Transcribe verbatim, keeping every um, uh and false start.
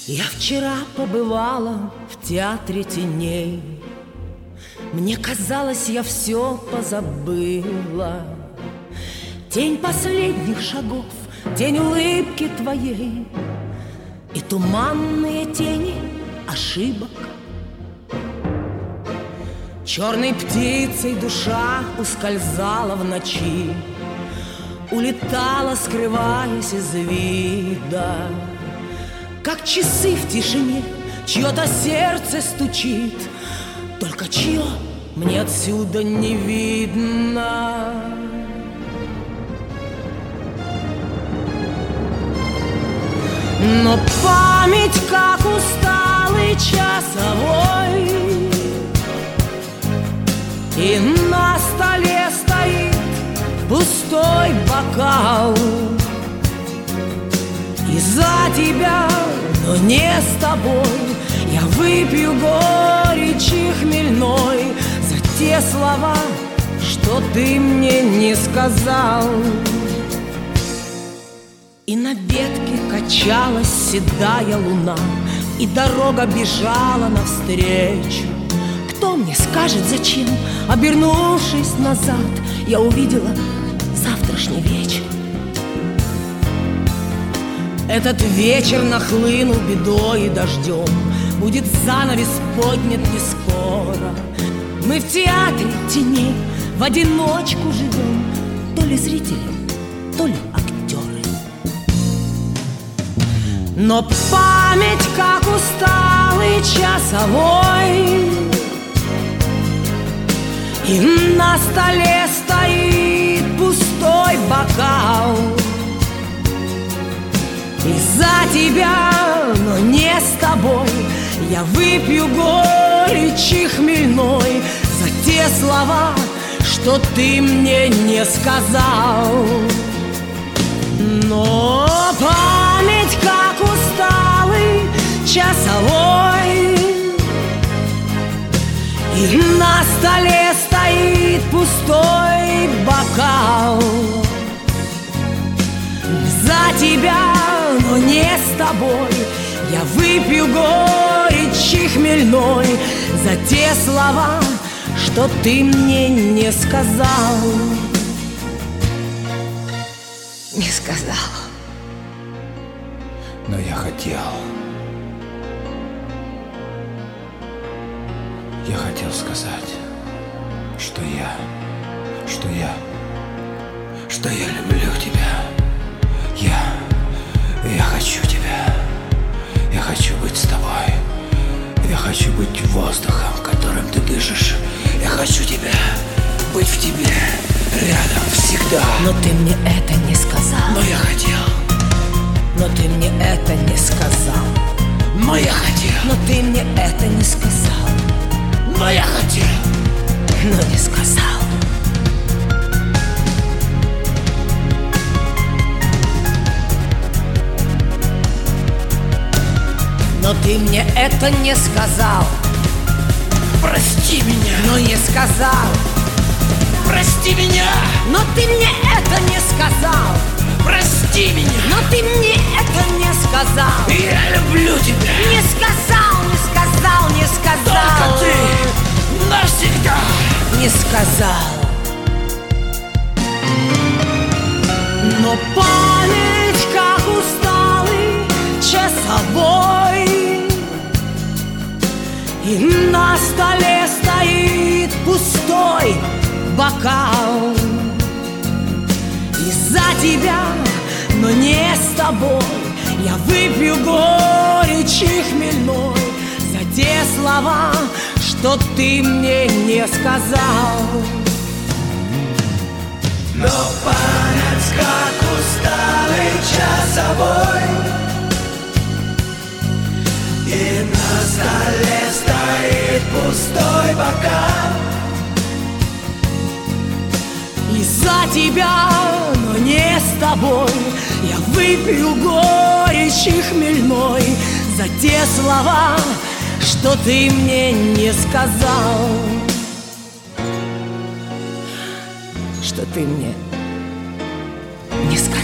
Я вчера побывала в театре теней. Мне казалось, я все позабыла. Тень последних шагов, тень улыбки твоей и туманные тени ошибок. Черной птицей душа ускользала в ночи, улетала, скрываясь из вида. Как часы в тишине, чье-то сердце стучит, только чье мне отсюда не видно. Но память, как усталый часовой, и на столе стоит пустой бокал. И за тебя, но не с тобой, я выпью горечи хмельной за те слова, что ты мне не сказал. И на ветке качалась седая луна, и дорога бежала навстречу. Кто мне скажет, зачем, обернувшись назад, я увидела завтрашний вечер. Этот вечер нахлынул бедой и дождем, будет занавес поднят не скоро. Мы в театре теней в одиночку живем, то ли зрители, то ли актеры. Но память, как усталый часовой, и на столе стоит пустой бокал. И за тебя, но не с тобой, я выпью горечи хмельной за те слова, что ты мне не сказал. Но память, как усталый часовой, и на столе стоит пустой бокал. За тебя, но не с тобой, я выпью горечи хмельной за те слова, что ты мне не сказал. Не сказал. Но я хотел. Я хотел сказать, что я, что я, что я люблю тебя. Я, я хочу тебя. Я хочу быть с тобой. Я хочу быть воздухом, которым ты дышишь. Я хочу тебя, быть в тебе, рядом всегда. Но ты мне это не сказал. Но я хотел. Но ты мне это не сказал. Но я хотел. Но ты мне это не сказал. Но я хотел. Но не сказал. Но ты мне это не сказал. Прости меня. Но не сказал. Прости меня. Но ты мне это не сказал. Прости меня. Но ты мне это не сказал. Я люблю тебя. Не сказал, не сказал, не сказал. Только ты навсегда. Не сказал. Но память, как усталый часовой, и на столе стоит пустой бокал. И за тебя, но не с тобой, я выпью горечи хмельной за те слова, что ты мне не сказал. Но память, как усталый часовой, и на столе стоит пустой бокал. И за тебя, но не с тобой, я выпью горечи хмельной за те слова, что ты мне не сказал. Что ты мне не сказал.